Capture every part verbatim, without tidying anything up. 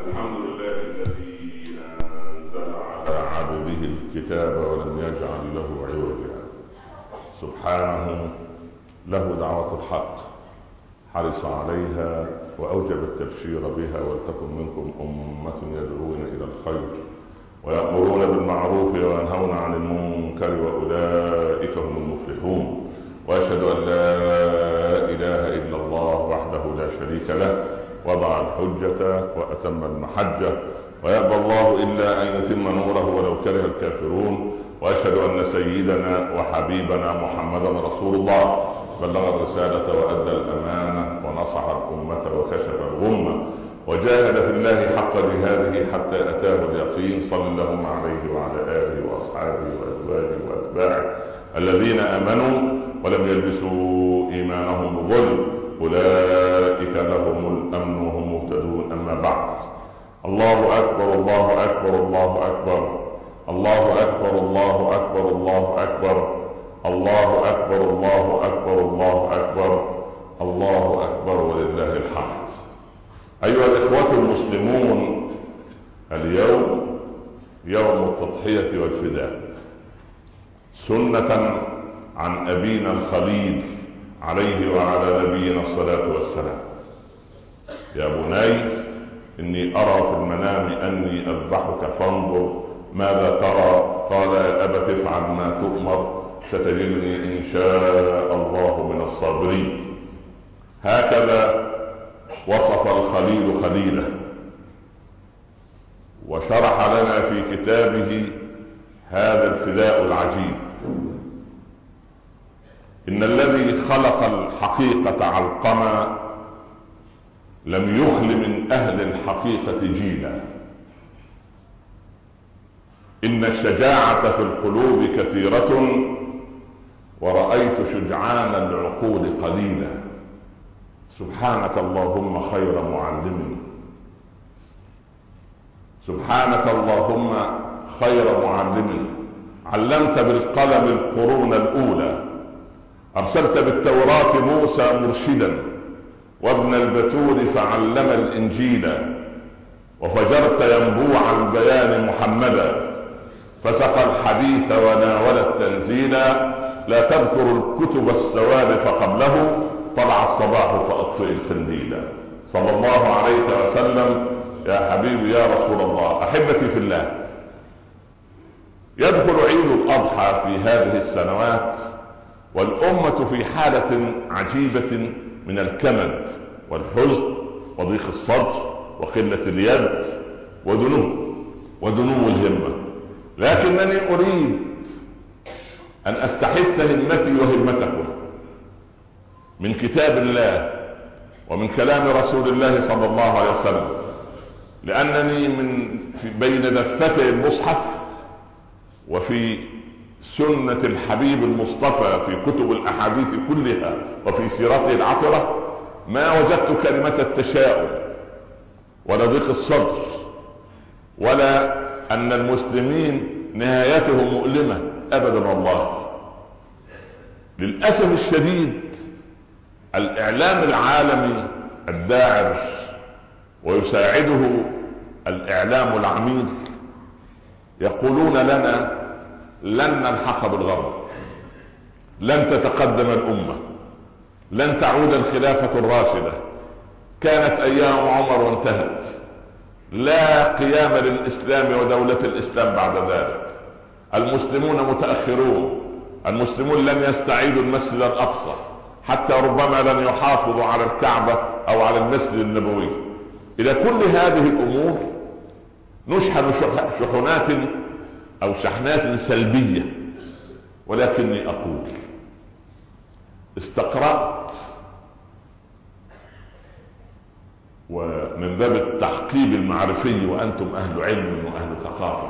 الحمد لله الذي أنزل على عبده الكتاب ولم يجعل له عوجا. سبحانه له دعوة الحق حرص عليها وأوجب التبشير بها، ولتكن منكم أمة يدعون إلى الخير ويأمرون بالمعروف وينهون عن المنكر وأولئك هم المفلحون. وأشهد أن لا إله إلا الله وحده لا شريك له، وضع الحجة وأتم المحجة، ويأبى الله إلا أن يتم نوره ولو كره الكافرون. وأشهد أن سيدنا وحبيبنا محمدا رسول الله بلغ الرسالة وأدى الأمانة ونصح الأمة وكشف الغمة وجاهد في الله حق جهاده حتى أتاه اليقين. صلى الله عليه وعلى آله وأصحابه وأزواجه وأتباعه الذين آمنوا ولم يلبسوا إيمانهم بظلم، أولئك لهم الأمن وهم مهتدون. أما بعد، الله أكبر الله أكبر الله أكبر الله أكبر الله أكبر الله أكبر الله أكبر الله أكبر الله أكبر الله أكبر ولله الحمد. أيها الإخوة المسلمون، اليوم يوم التضحية والفداء، سنة عن أبينا الخليل عليه وعلى نبينا الصلاة والسلام. يا بني إني أرى في المنام أني أذبحك فانظر ماذا ترى؟ قال يا أبت افعل ما تؤمر ستجدني إن شاء الله من الصابرين. هكذا وصف الخليل خليله، وشرح لنا في كتابه هذا الفداء العجيب. إن الذي خلق الحقيقة علقما لم يخل من أهل الحقيقة جيلا. إن الشجاعة في القلوب كثيرة ورأيت شجعان العقول قليلا. سبحانك اللهم خير معلم، سبحانك اللهم خير معلم، علمت بالقلم القرون الأولى، أرسلت بالتوراة موسى مرشدا، وابن البتول فعلم الإنجيل، وفجرت ينبوع البيان محمدا، فسقى الحديث وناول التنزيل. لا تذكر الكتب السواد فقبله طلع الصباح فأطفئ الخنديل. صلى الله عليه وسلم. يا حبيبي يا رسول الله، أحبتي في الله، يدخل عيد الأضحى في هذه السنوات والأمة في حالة عجيبة من الكمد والحزن وضيق الصدر وقلة اليد ودنو ودنو الهمة. لكنني أريد أن أستحث همتي وهمتكم من كتاب الله ومن كلام رسول الله صلى الله عليه وسلم، لأنني من في بين دفتي المصحف وفي سنة الحبيب المصطفى في كتب الأحاديث كلها وفي سيرته العطرة ما وجدت كلمة التشاؤم ولا ضيق الصدر ولا أن المسلمين نهايتهم مؤلمة أبدا. والله للأسف الشديد الإعلام العالمي الداعر ويساعده الإعلام العميل يقولون لنا لن نلحق بالغرب، لن تتقدم الأمة، لن تعود الخلافة الراشدة، كانت أيام عمر وانتهت، لا قيام للإسلام ودولة الإسلام بعد ذلك، المسلمون متأخرون، المسلمون لن يستعيدوا المسجد الأقصى، حتى ربما لن يحافظوا على الكعبة أو على المسجد النبوي. إلى كل هذه الأمور نشحن شحنات أو شحنات سلبية. ولكني أقول استقرأت، ومن باب التحقيب المعرفي وأنتم أهل علم وأهل ثقافة،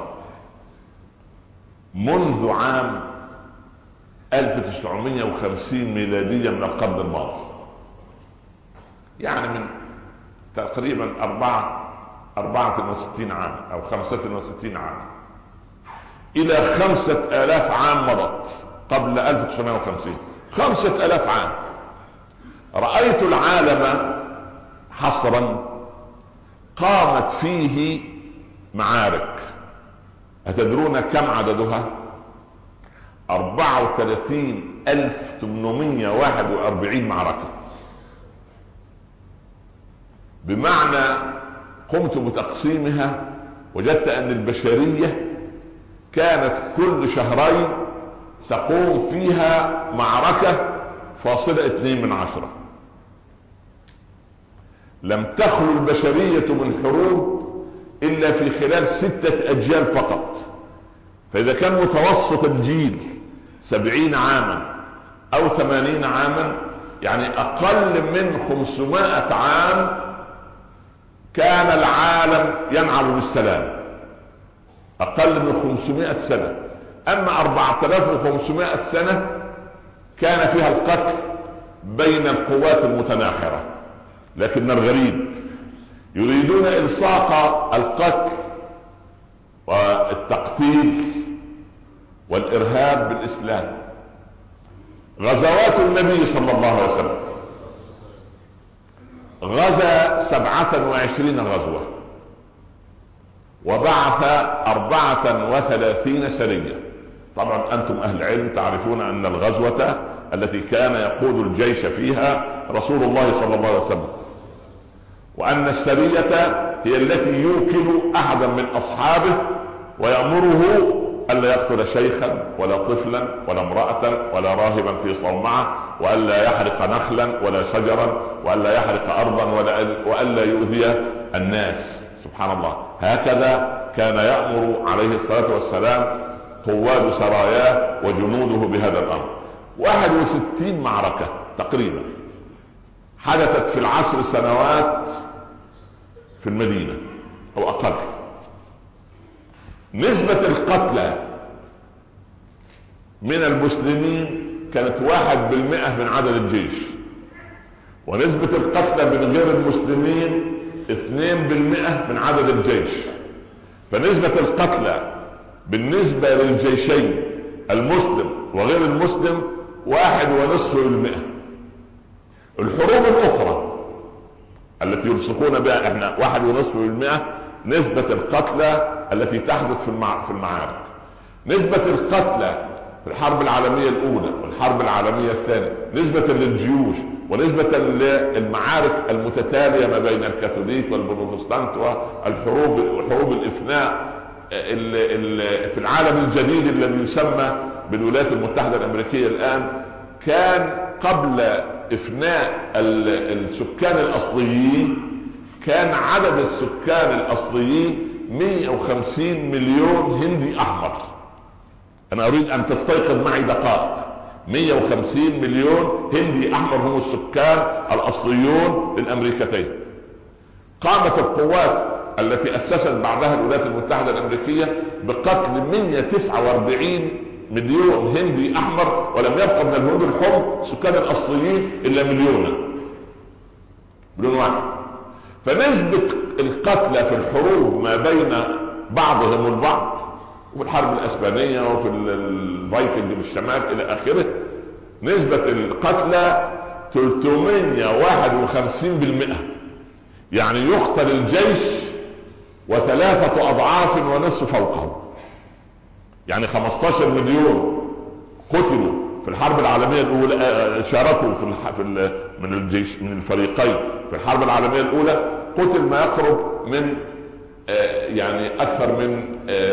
منذ عام ألف وتسعمائة وخمسين ميلادية من القرن الماضي، يعني من تقريبا أربعة أربعة وستين عام أو خمسة وستين عام إلى خمسة آلاف عام مضت قبل ألف وتسعمائة وخمسين، خمسة آلاف عام. رأيت العالم حصرا قامت فيه معارك. أتدرون كم عددها؟ أربعة وثلاثين ألف وثمانمائة وواحد وأربعين معركة. بمعنى قمت بتقسيمها وجدت أن البشرية كانت كل شهرين تقوم فيها معركة فاصلة اثنين من عشرة. لم تخلو البشرية من حروب إلا في خلال ستة أجيال فقط. فإذا كان متوسط الجيل سبعين عاما أو ثمانين عاما، يعني أقل من خمسمائة عام كان العالم ينعم بالسلام. أقل من خمسمائة سنة. أما أربعة آلاف وخمسمائة سنة كان فيها القتل بين القوات المتناحرة. لكن الغريب يريدون إلصاق القتل والتقتيل والإرهاب بالإسلام. غزوات النبي صلى الله عليه وسلم غزا سبعة وعشرين غزوة وبعث أربعة وثلاثين سرية. طبعا أنتم أهل علم تعرفون أن الغزوة التي كان يقود الجيش فيها رسول الله صلى الله عليه وسلم، وأن السرية هي التي يوكل أحدا من أصحابه ويأمره ألا يقتل شيخا ولا طفلا ولا امرأة ولا راهبا في صومعة، وألا يحرق نخلا ولا شجرا، وألا يحرق أرضا، وألا يؤذي الناس. سبحان الله. هكذا كان يأمر عليه الصلاة والسلام قواد سراياه وجنوده بهذا الأمر. واحد وستين معركة تقريبا حدثت في العشر سنوات في المدينة أو أقل. نسبة القتلى من المسلمين كانت واحد بالمئة من عدد الجيش، ونسبة القتلى من غير المسلمين اثنين بالمئة من عدد الجيش. فنسبة القتلى بالنسبة للجيشين المسلم وغير المسلم واحد ونصف بالمئة. الحروب الأخرى التي يلصقون بها احنا واحد ونصف بالمئة نسبة القتلى التي تحدث في المعارك. نسبة القتلى في الحرب العالمية الأولى والحرب العالمية الثانية، نسبة للجيوش ونسبة للمعارك المتتالية ما بين الكاثوليك والبروتستانت والحروب وحروب الإفناء في العالم الجديد الذي يسمى بالولايات المتحدة الأمريكية الآن، كان قبل إفناء السكان الأصليين كان عدد السكان الأصليين مئة وخمسين مليون هندي أحمر. أنا أريد أن تستيقظ معي دقائق. مئة وخمسين مليون هندي أحمر هم السكان الأصليون للأمريكتين. قامت القوات التي أسست بعدها الولايات المتحدة الأمريكية بقتل مئة وتسعة وأربعين مليون هندي أحمر، ولم يبقى من الهنود الحمر سكان الأصليين إلا مليون مليون واحد. فنسبة القتلى في الحروب ما بين بعضهم البعض، وفي الحرب الأسبانية وفي الفايكنج بالشمال إلى آخره، نسبة القتلى ثلاثمئة وواحد وخمسين بالمئة. يعني يقتل الجيش وثلاثة أضعاف ونصف فوقه. يعني خمسة عشر مليون قتلوا في الحرب العالمية الأولى، شاركوا في, الح... في ال... من الجيش من الفريقين في الحرب العالمية الأولى، قتل ما يقرب من آه يعني أكثر من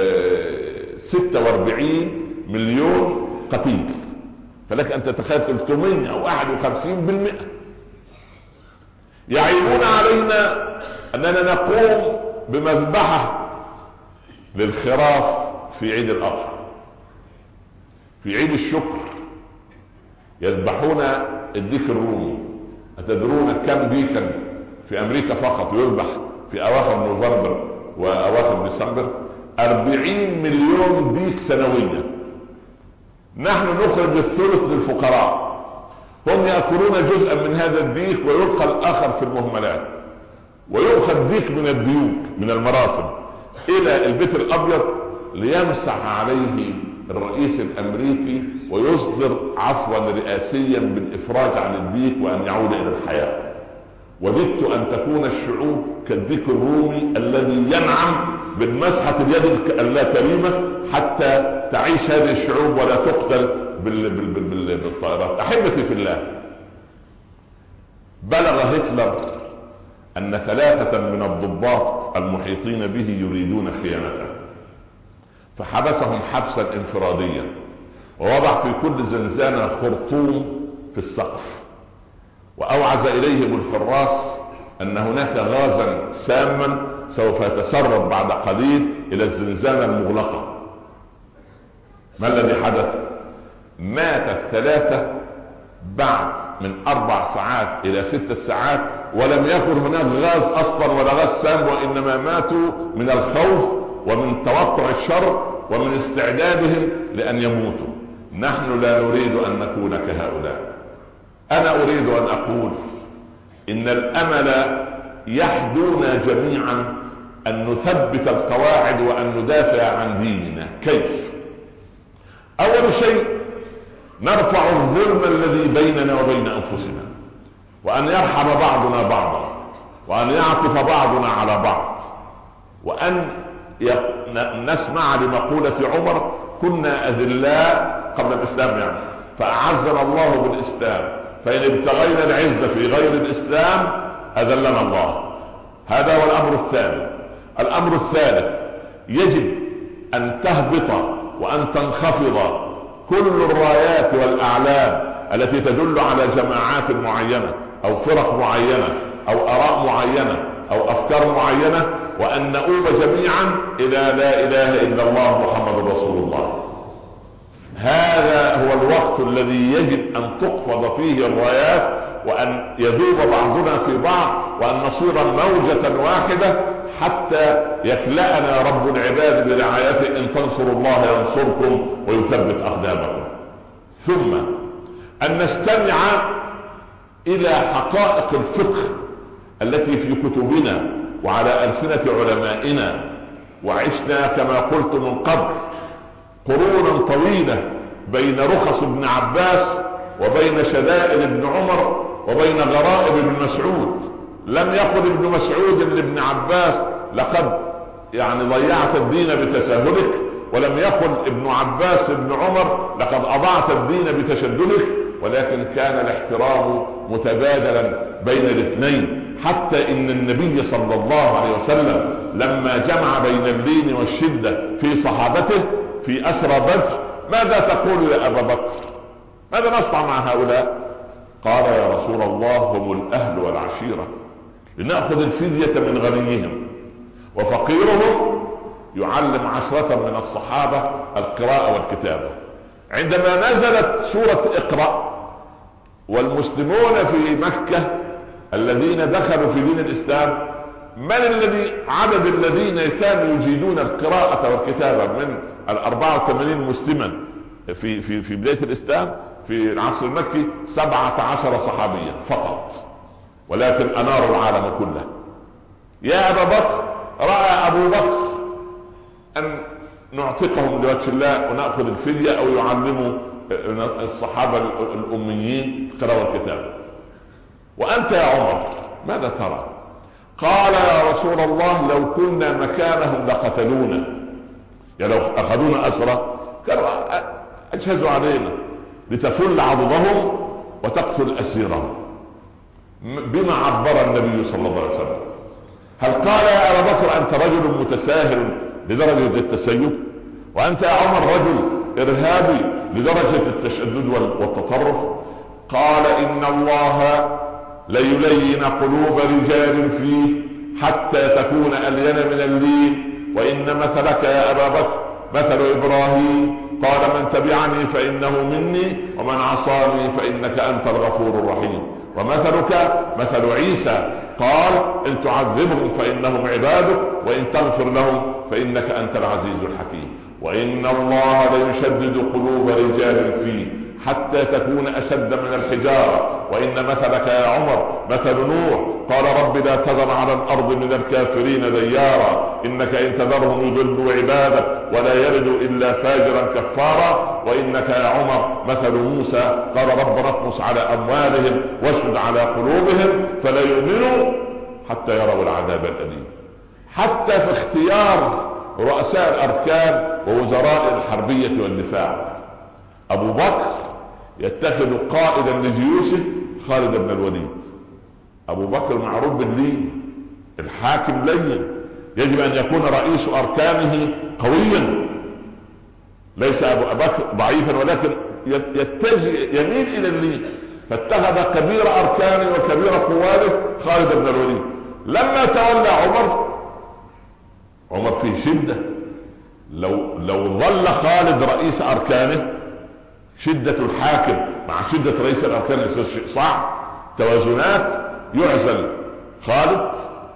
آه ستة وأربعين مليون قتيل. فلك أن تتخيل ثلاثمئة وواحد وخمسين بالمئة. يعيبون علينا أننا نقوم بمذبحة للخراف في عيد الأضحى. في عيد الشكر يذبحون الديك الرومي. أتدرون كم ديكا في أمريكا فقط يذبح في أواخر نوفمبر وأواخر ديسمبر؟ أربعين مليون ديك سنويا. نحن نخرج الثلث للفقراء، هم يأكلون جزءا من هذا الديك ويلقى الآخر في المهملات، ويؤخذ ديك من الديوك من المراسم إلى البيت الأبيض ليمسح عليه الرئيس الأمريكي ويصدر عفوا رئاسيا بالإفراج عن الديك وأن يعود إلى الحياة. وددت أن تكون الشعوب كالذكر الرومي الذي ينعم بالمسحة اليد الكريمة حتى تعيش هذه الشعوب ولا تقتل بالطائرات. أحبتي في الله، بلغ هتلر أن ثلاثة من الضباط المحيطين به يريدون خيانته، فحبسهم حبسا انفراديا ووضع في كل زنزانة خرطوم في السقف، وأوعز إليهم الحراس أن هناك غازا ساما سوف يتسرب بعد قليل إلى الزنزانة المغلقة. ما الذي حدث؟ مات الثلاثة بعد من أربع ساعات إلى ست ساعات، ولم يكن هناك غاز أصلا ولا غاز سام، وإنما ماتوا من الخوف ومن توقع الشر ومن استعدادهم لأن يموتوا. نحن لا نريد أن نكون كهؤلاء. أنا أريد أن أقول إن الأمل يحدونا جميعا أن نثبت القواعد وأن ندافع عن ديننا. كيف؟ أول شيء نرفع الظلم الذي بيننا وبين أنفسنا، وأن يرحم بعضنا بعضا، وأن يعطف بعضنا على بعض، وأن نسمع لمقولة عمر: كنا أذلاء قبل الإسلام، يعني فأعزنا الله بالإسلام، فإن ابتغينا العزة في غير الإسلام أذلنا الله. هذا هو الأمر الثاني. الأمر الثالث: يجب أن تهبط وأن تنخفض كل الرايات والأعلام التي تدل على جماعات معينة أو فرق معينة أو آراء معينة أو أفكار معينة، وأن نؤوب جميعا إلى لا إله إلا الله محمد رسول الله. هذا هو الوقت الذي يجب أن تخفض فيه الرايات، وأن يذوب بعضنا في بعض، وأن نصير موجة واحدة حتى يكلأنا رب العباد برعايته: إن تنصروا الله ينصركم ويثبت أقدامكم. ثم أن نستمع إلى حقائق الفقه التي في كتبنا وعلى ألسنة علمائنا. وعشنا كما قلت من قبل قرونا طويلة بين رخص ابن عباس وبين شدائد ابن عمر وبين غرائب ابن مسعود. لم يقل ابن مسعود لابن عباس: لقد يعني ضيعت الدين بتساهلك، ولم يقل ابن عباس ابن عمر: لقد أضعت الدين بتشددك، ولكن كان الاحترام متبادلا بين الاثنين. حتى إن النبي صلى الله عليه وسلم لما جمع بين اللين والشدة في صحابته في أسرى بدر: ماذا تقول يا أبا بكر؟ ماذا نصنع مع هؤلاء؟ قال: يا رسول الله، هم الأهل والعشيرة، لنأخذ الفدية من غنيهم، وفقيرهم يعلم عشرة من الصحابة القراءة والكتابة. عندما نزلت سورة اقرأ والمسلمون في مكة الذين دخلوا في دين الإسلام، من الذي عدد الذين كانوا يجيدون القراءة والكتابة من الأربعة وثمانين مسلما في في في بداية الإسلام في العصر المكي؟ سبعة عشر صحابيا فقط، ولكن أناروا العالم كله. يا أبا بكر، رأى أبو بكر أن نعتقهم لوجه الله ونأخذ الفدية، أو يعلموا الصحابة الأميين قراءة والكتابة. وأنت يا عمر ماذا ترى؟ قال: يا رسول الله، لو كنا مكانهم لقتلونا، يعني لو أخذونا أسرى كانوا أجهزوا علينا لتفل عضدهم وتقتل أسيرهم. بما عبر النبي صلى الله عليه وسلم؟ هل قال: يا أبا بكر أنت رجل متساهل لدرجة التسيب، وأنت يا عمر رجل إرهابي لدرجة التشدد والتطرف؟ قال: إن الله ليلين قلوب رجال فيه حتى تكون ألين من اللين، وإن مثلك يا أبا بكر مثل إبراهيم قال: من تبعني فإنه مني، ومن عصاني فإنك أنت الغفور الرحيم. ومثلك مثل عيسى قال: إن تعذبهم فإنهم عبادك، وإن تغفر لهم فإنك أنت العزيز الحكيم. وإن الله ليشدد قلوب رجال فيه حتى تكون أشد من الحجارة. وإن مثلك يا عمر مثل نوح قال رب لا تذر على الأرض من الكافرين ديارا إنك إن تذرهم يضلوا عبادك ولا يلدوا إلا فاجرا كفارا. وإنك يا عمر مثل موسى قال رب اطمس على أموالهم واشدد على قلوبهم فلا يؤمنوا حتى يروا العذاب الأليم. حتى في اختيار رؤساء الأركان ووزراء الحربية والدفاع أبو بكر يتخذ قائدا لجيوشه خالد بن الوليد. أبو بكر معروف باللين، الحاكم لين، يجب أن يكون رئيس أركانه قويا، ليس أبو بكر ضعيفا ولكن يتجه يميل إلى اللين، فاتخذ كبير أركانه وكبير قواته خالد بن الوليد. لما تولى عمر عمر في شدة، لو لو ظل خالد رئيس أركانه شدة الحاكم مع شدة رئيس الأركان يصير شيء صعب، توازنات، يعزل خالد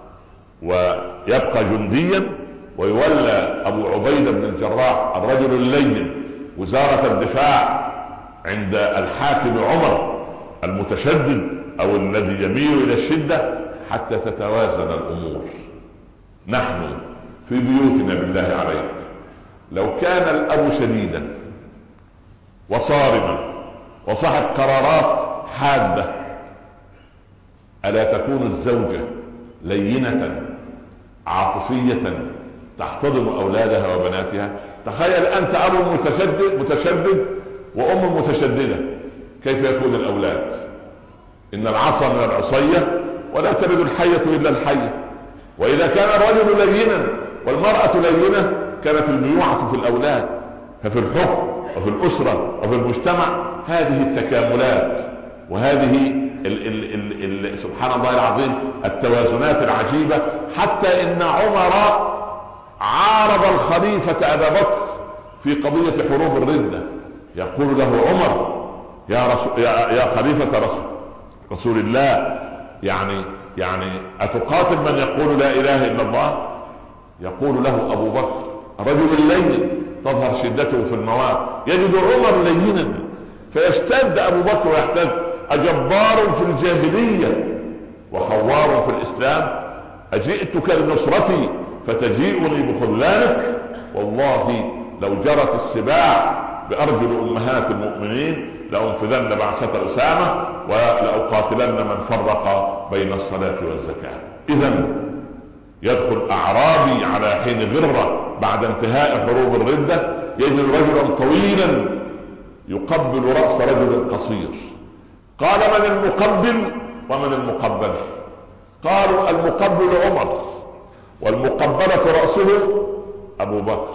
ويبقى جنديا ويولى أبو عبيدة بن الجراح الرجل اللين وزارة الدفاع عند الحاكم عمر المتشدد أو الذي يميل إلى الشدة حتى تتوازن الأمور. نحن في بيوتنا بالله عليك لو كان الأب شديدا وصارما وصاحب قرارات حادة ألا تكون الزوجة لينة عاطفية تحتضن أولادها وبناتها؟ تخيل أنت أب متشدد متشدد وأم متشددة، كيف يكون الأولاد؟ إن العصا من العصية ولا تلد الحية إلا الحية. وإذا كان الرجل لينا والمرأة لينة كانت الميوعة في الأولاد. ففي الحكم وفي الأسرة وفي المجتمع هذه التكاملات وهذه ال ال ال ال سبحان الله العظيم التوازنات العجيبة. حتى إن عمر عارض الخليفة أبا بكر في قضية حروب الردة، يقول له عمر يا, رسول يا, يا خليفة رسول, رسول الله يعني يعني أتقاتل من يقول لا إله إلا الله؟ يقول له أبو بكر رجل اللين تظهر شدته في المواقف، يجد عمر لينا فيشتد أبو بكر ويحتد. أجبار في الجاهلية وخوار في الإسلام؟ أجئتك لنصرتي فتجيئني بخذلانك؟ والله لو جرت السباع بأرجل أمهات المؤمنين لأنفذن بعثة أسامة ولأقاتلن من فرق بين الصلاة والزكاة. إذن يدخل أعرابي على حين غرة بعد انتهاء حروب الردة يجد رجلا طويلا يقبل رأس رجل قصير. قال من المقبل ومن المقبل؟ قالوا المقبل عمر والمقبلة رأسه أبو بكر.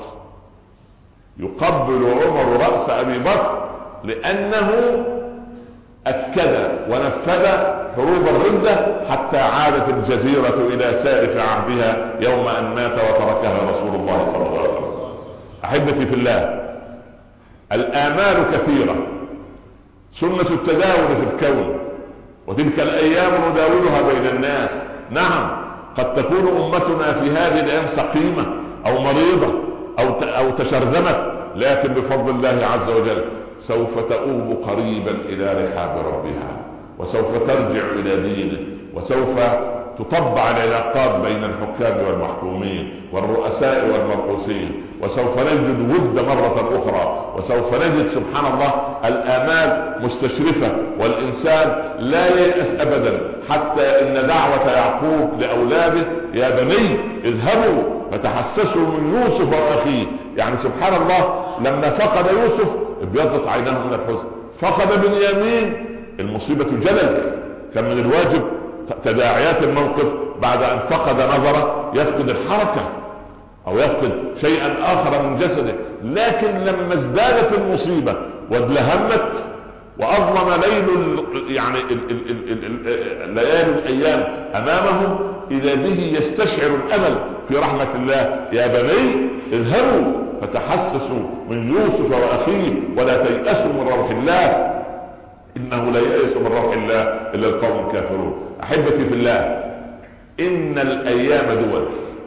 يقبل عمر رأس أبي بكر لأنه أكد ونفذ حروب الردة حتى عادت الجزيرة إلى سائف عهدها يوم أن مات وتركها رسول الله صلى الله عليه وسلم. أحبتي في الله، الآمال كثيرة، سنة التداول في الكون، وتلك الأيام نداولها بين الناس. نعم قد تكون أمتنا في هذه الأيام سقيمة أو مريضة أو أو تشرذمت، لكن بفضل الله عز وجل سوف تؤوب قريبا إلى رحاب ربها، وسوف ترجع إلى دينه، وسوف تطبع العلاقات بين الحكام والمحكومين والرؤساء والمرؤوسين، وسوف نجد ود مرة أخرى، وسوف نجد سبحان الله الآمال مستشرفة، والإنسان لا ييأس أبدا. حتى إن دعوة يعقوب لأولاده يا بني اذهبوا فتحسسوا من يوسف وأخيه، يعني سبحان الله لما فقد يوسف ابيضت عيناه من الحزن، فقد بنيامين المصيبة جلل، كان من الواجب تداعيات الموقف بعد أن فقد نظره يفقد الحركة أو يفقد شيئا آخر من جسده، لكن لما ازدادت المصيبة وادلهمت وأظلم ليل يعني ليالي الأيام أمامهم إذا به يستشعر الأمل في رحمة الله. يا بني اذهبوا فتحسسوا من يوسف وأخيه ولا تيأسوا من روح الله إنه لا ييأس من روح الله إلا القوم الكافرون. أحبتي في الله، إن الأيام دول،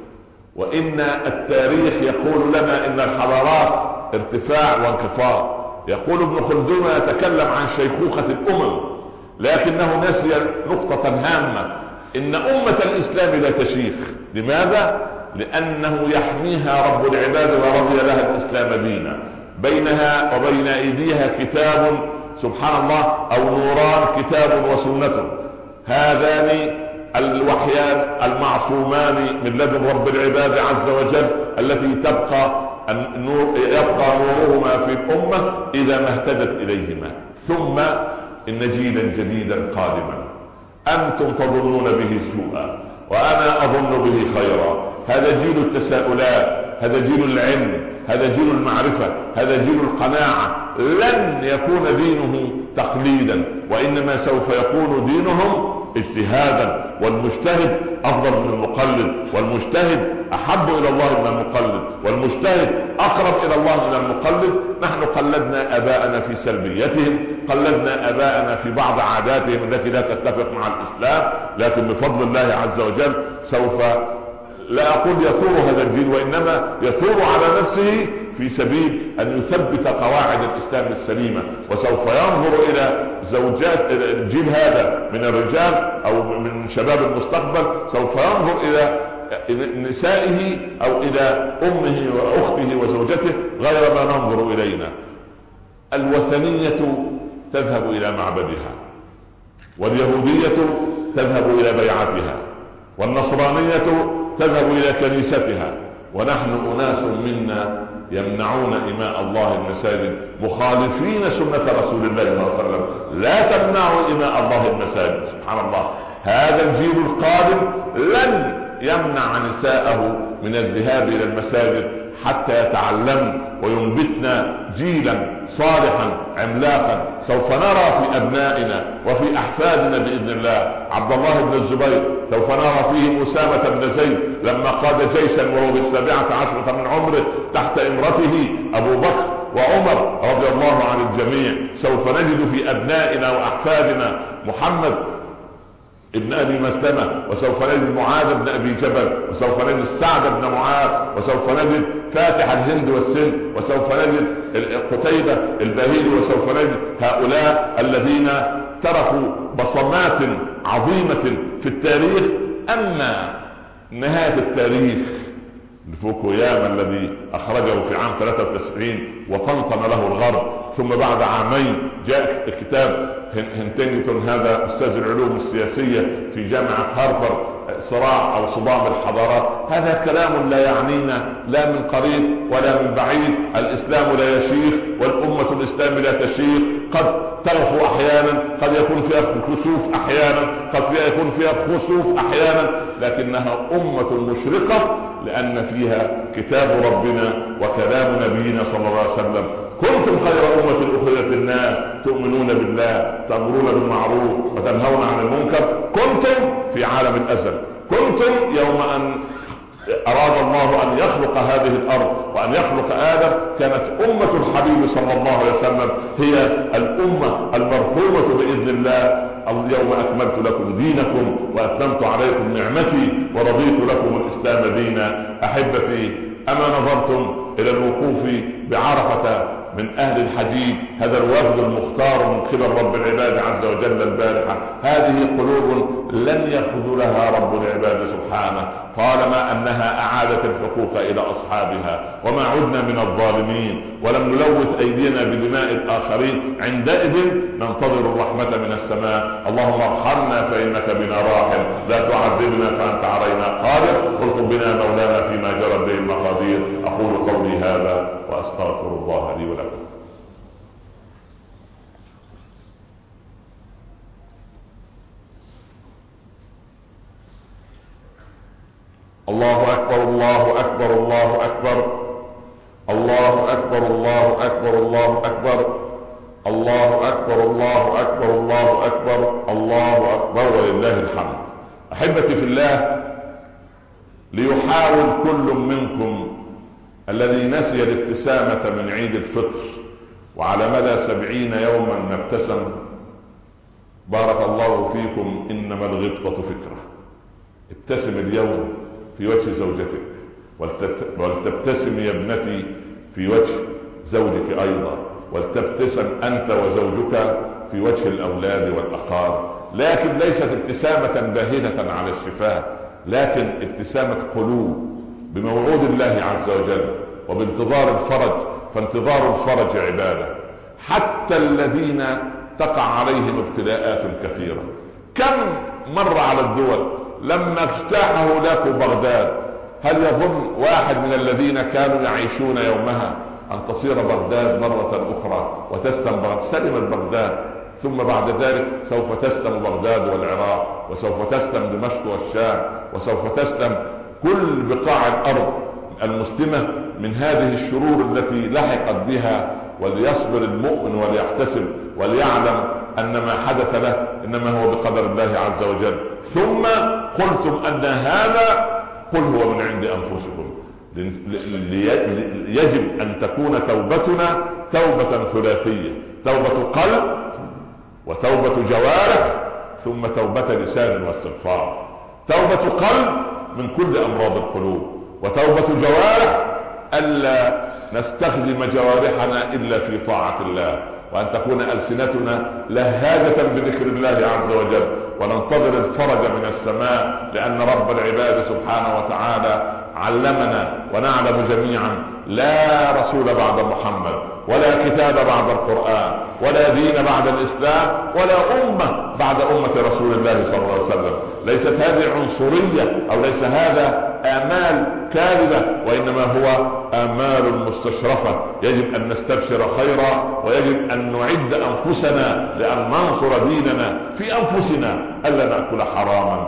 وإن التاريخ يقول لنا إن الحضارات ارتفاع وانخفاض، يقول ابن خلدون يتكلم عن شيخوخة الأمم، لكنه نسي نقطة هامة: إن أمة الإسلام لا تشيخ. لماذا؟ لأنه يحميها رب العباد ورضي لها الإسلام دينا. بينها وبين أيديها كتاب سبحان الله، أو نوران، كتاب وسنة، هذان الوحيان المعصومان من لدن رب العباد عز وجل، التي تبقى النور يبقى نورهما في الأمة إذا ما اهتدت إليهما. ثم إن جيلا جديدا قادما أنتم تظنون به سوءا وأنا أظن به خيرا. هذا جيل التساؤلات، هذا جيل العلم، هذا جيل المعرفة، هذا جيل القناعة. لن يكون دينه تقليدا، وإنما سوف يكون دينهم اجتهادا، والمجتهد افضل من المقلد، والمجتهد احب الى الله من المقلد، والمجتهد اقرب الى الله من المقلد. نحن قلدنا اباءنا في سلبيتهم، قلدنا اباءنا في بعض عاداتهم التي لا تتفق مع الاسلام، لكن بفضل الله عز وجل سوف لا اقول يثور هذا الجيل، وانما يثور على نفسه في سبيل ان يثبت قواعد الاسلام السليمة. وسوف ينظر الى زوجات الجيل هذا من الرجال او من شباب المستقبل، سوف ينظر الى نسائه او الى امه واخته وزوجته غير ما ننظر الينا. الوثنية تذهب الى معبدها، واليهودية تذهب الى بيعتها، والنصرانية تذهب الى كنيستها، ونحن اناس منا يمنعون إماء الله المساجد، مخالفين سنة رسول الله صلى الله عليه وسلم. لا تمنعوا إماء الله المساجد. سبحان الله، هذا الجيل القادم لن يمنع نساءه من الذهاب إلى المساجد حتى يتعلمن وينبتنا جيلا صالحا عملاقا. سوف نرى في أبنائنا وفي أحفادنا بإذن الله عبد الله بن الزبير، سوف نرى فيه أسامة بن زيد لما قاد جيشا وهو بالسابعة عشرة من عمره تحت إمرته أبو بكر وعمر رضي الله عن الجميع. سوف نجد في أبنائنا وأحفادنا محمد ابن ابي مسلمة، وسوف نجد معاذ بن ابي جبل، وسوف نجد سعد بن معاذ، وسوف نجد فاتح الهند والسند، وسوف نجد قتيبة البهيلي، وسوف نجد هؤلاء الذين تركوا بصمات عظيمة في التاريخ. اما نهاية التاريخ فوكوياما الذي اخرجه في عام ثلاثة وتسعين وطنطن له الغرب، ثم بعد عامين جاء كتاب هنتنجتون، هذا استاذ العلوم السياسية في جامعة هارفارد، صراع او صدام الحضارات. هذا كلام لا يعنينا لا من قريب ولا من بعيد. الاسلام لا يشيخ والامة الاسلام لا تشيخ. قد تغفو احيانا، قد يكون فيها كسوف احيانا، قد يكون فيها خسوف احيانا، لكنها امة مشرقة لان فيها كتاب ربنا وكلام نبينا صلى الله عليه وسلم. كنتم خير أمة أخرجت للناس تؤمنون بالله، تأمرون بالمعروف وتنهون عن المنكر. كنتم في عالم الأزل، كنتم يوم أن أراد الله أن يخلق هذه الأرض وأن يخلق آدم، كانت أمة الحبيب صلى الله عليه وسلم هي الأمة المرحومة بإذن الله. اليوم أكملت لكم دينكم وأتممت عليكم نعمتي ورضيت لكم الإسلام دينا. أحبتي، أما نظرتم إلى الوقوف بعرفة من أهل الحديد، هذا الوفد المختار من قبل رب العباد عز وجل البارحة، هذه قلوب لن يخذلها رب العباد سبحانه، طالما أنها أعادت الحقوق إلى أصحابها، وما عدنا من الظالمين ولم نلوث أيدينا بدماء الآخرين. عندئذ ننتظر الرحمة من السماء. اللهم ارحمنا فإنك بنا راحم، لا تعذبنا فأنت علينا قادر، ارحم بنا مولانا فيما جرت به المقادير. أقول قولي هذا وأستغفر الله لي ولكم. الله أكبر الله أكبر الله أكبر الله أكبر الله أكبر الله أكبر الله أكبر الله أكبر الله أكبر الله أكبر ولله الحمد. أحبتي في الله، ليحاول كل منكم الذي نسي الابتسامة من عيد الفطر وعلى مدى سبعين يوما نبتسم. بارك الله فيكم، إنما الغبطة فكرة. ابتسم اليوم في وجه زوجتك، ولتبتسم يا ابنتي في وجه زوجك أيضا. ولتبتسم أنت وزوجك في وجه الأولاد والأقارب، لكن ليست ابتسامة باهتة على الشفاه، لكن ابتسامة قلوب بموعود الله عز وجل وبانتظار الفرج، فانتظار الفرج عبادة. حتى الذين تقع عليهم ابتلاءات كثيرة، كم مر على الدول لما اجتاح هولاك بغداد، هل يظن واحد من الذين كانوا يعيشون يومها أن تصير بغداد مرة أخرى وتسلم بغداد؟ سلمت بغداد، ثم بعد ذلك سوف تسلم بغداد والعراق، وسوف تسلم دمشق والشام، وسوف تسلم كل بقاع الأرض المسلمة من هذه الشرور التي لحقت بها. وليصبر المؤمن وليحتسب وليعلم أن ما حدث له إنما هو بقدر الله عز وجل. ثم قلتم أن هذا قل هو من عند أنفسكم. يجب أن تكون توبتنا توبة ثلاثية، توبة قلب وتوبة جوارح ثم توبة لسان واستغفار. توبة قلب من كل أمراض القلوب، وتوبة جوارح ألا نستخدم جوارحنا إلا في طاعة الله، وأن تكون ألسنتنا لهاجة بذكر الله عز وجل، وننتظر الفرج من السماء، لأن رب العباد سبحانه وتعالى علمنا ونعلم جميعا لا رسول بعد محمد، ولا كتاب بعد القرآن، ولا دين بعد الإسلام، ولا أمة بعد أمة رسول الله صلى الله عليه وسلم. ليست هذه عنصرية أو ليس هذا آمال كاذبة، وإنما هو آمال مستشرفة. يجب أن نستبشر خيرا، ويجب أن نعد أنفسنا لأن ننصر ديننا في أنفسنا، ألا نأكل حراما،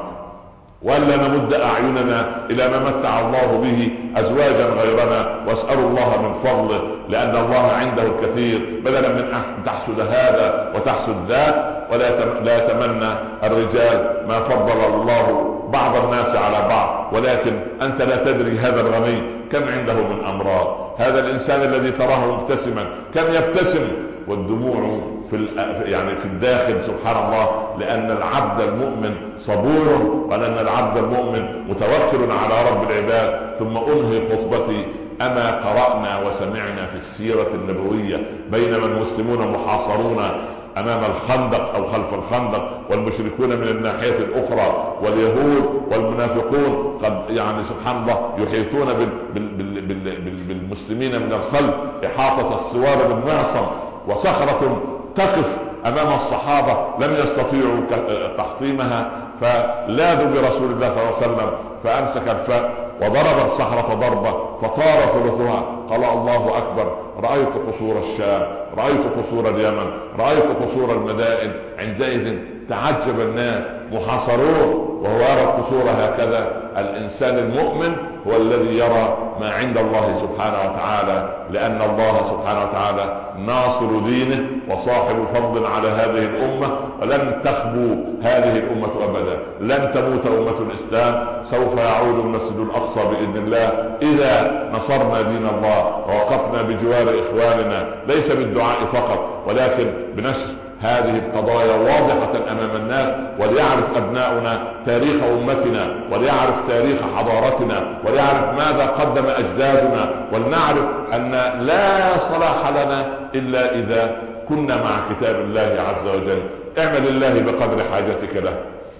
وألا نمد أعيننا إلى ما متع الله به أزواجا غيرنا، واسأل الله من فضله، لأن الله عنده الكثير، بدلا من أن تحسد هذا وتحسد ذاك. ولا يتمنى الرجال ما فضل الله بعض الناس على بعض، ولكن أنت لا تدري هذا الغني كم عنده من أمراض، هذا الإنسان الذي تراه مبتسما كم يبتسم والدموع في يعني في الداخل، سبحان الله، لأن العبد المؤمن صبور، ولأن العبد المؤمن متوكل على رب العباد. ثم أنهي خطبتي: أما قرأنا وسمعنا في السيرة النبوية بينما المسلمون محاصرون أمام الخندق أو خلف الخندق، والمشركون من الناحية الأخرى، واليهود والمنافقون قد يعني سبحان الله يحيطون بال بال بال بال بال بالمسلمين من الخلف إحاطة السوار بالمعصم، وصخرة تقف أمام الصحابة لم يستطيعوا تحطيمها، فلاذوا برسول الله صلى الله عليه وسلم، فأمسك الفأس وضرب الصخرة ضربة فطار ثلثها. قال: الله أكبر، رأيت قصور الشام، رأيت قصور اليمن، رأيت قصور المدائن. عندئذ تعجب الناس، محاصرون وهو يرى القصور هكذا. الإنسان المؤمن هو الذي يرى ما عند الله سبحانه وتعالى، لأن الله سبحانه وتعالى ناصر دينه وصاحب فضل على هذه الأمة، ولن تخبو هذه الأمة أبدا، لن تموت أمة الإسلام. سوف يعود المسجد الأقصى بإذن الله إذا نصرنا دين الله ووقفنا بجوار إخواننا، ليس بالدعاء فقط ولكن بنشر هذه القضايا واضحة أمام الناس، وليعرف أبناؤنا تاريخ أمتنا، وليعرف تاريخ حضارتنا، وليعرف ماذا قدم أجدادنا، ولنعرف أن لا صلاح لنا إلا إذا كنا مع كتاب الله عز وجل. اعمل الله بقدر حاجتك له،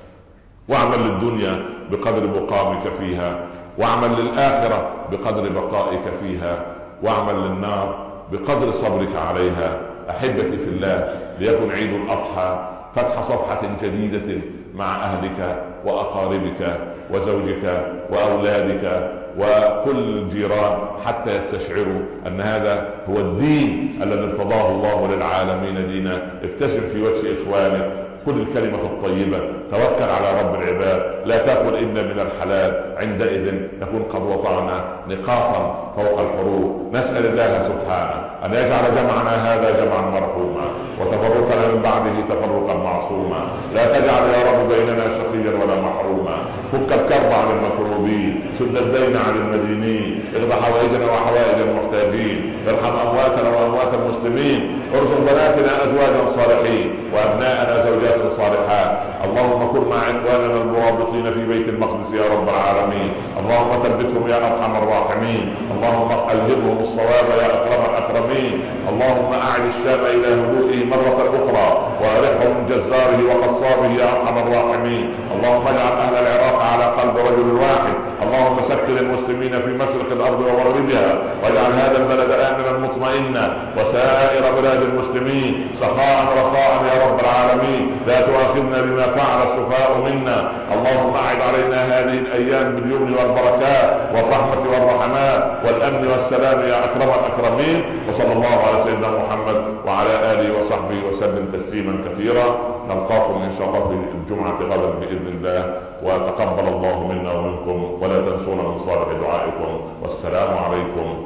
واعمل للدنيا بقدر مقامك فيها، واعمل للآخرة بقدر بقائك فيها، واعمل للنار بقدر صبرك عليها. أحبتي في الله، ليكن عيد الأضحى فتح صفحة جديدة مع أهلك وأقاربك وزوجك وأولادك وكل الجيران، حتى يستشعروا أن هذا هو الدين الذي ارتضاه الله للعالمين دينا. ابتسم في وجه إخوانك، كل الكلمة الطيبة، توكل على رب العباد، لا تأكل إلا من الحلال. عندئذ نكون قد وضعنا نقاطا فوق الحروف. نسأل الله سبحانه أن يجعل جمعنا هذا جمعا مرحوما، وتفرقنا من بعده تفرقا معصوما. لا تجعل يا رب بيننا شقيا ولا محروما. فك الكرب عن المكروبين، سد الدين عن المدينين، اغض حوائجنا وحوائج المحتاجين، ارحم أمواتنا وأموات المسلمين. ارزق بناتنا ازواجا صالحين وابناءنا زوجات صالحات. اللهم كن مع اخواننا المرابطين في بيت المقدس يا رب العالمين. اللهم ثبتهم يا ارحم الراحمين. اللهم الهمهم الصواب يا اكرم الاكرمين. اللهم اعد الشام الى هدوئه مره اخرى وارحه من جزاره وقصابه يا ارحم الراحمين. اللهم اجعل اهل العراق على قلب رجل واحد. اللهم سكن المسلمين في مشرق الارض ومغربها واجعل هذا البلد امنا مطمئنا وسائر بلاد المسلمين سخاء رخاء يا رب العالمين. لا تؤاخذنا بما فعل السفهاء منا. اللهم اعد علينا هذه الايام باليمن والبركات والرحمه والرحمات والامن والسلام يا اكرم الاكرمين. وصلى الله على سيدنا محمد وعلى اله وصحبه وسلم تسليما كثيرا. نلقاكم ان شاء الله في الجمعه غدا باذن الله، وتقبل الله منا ومنكم، ولا تنسونا من صالح دعائكم، والسلام عليكم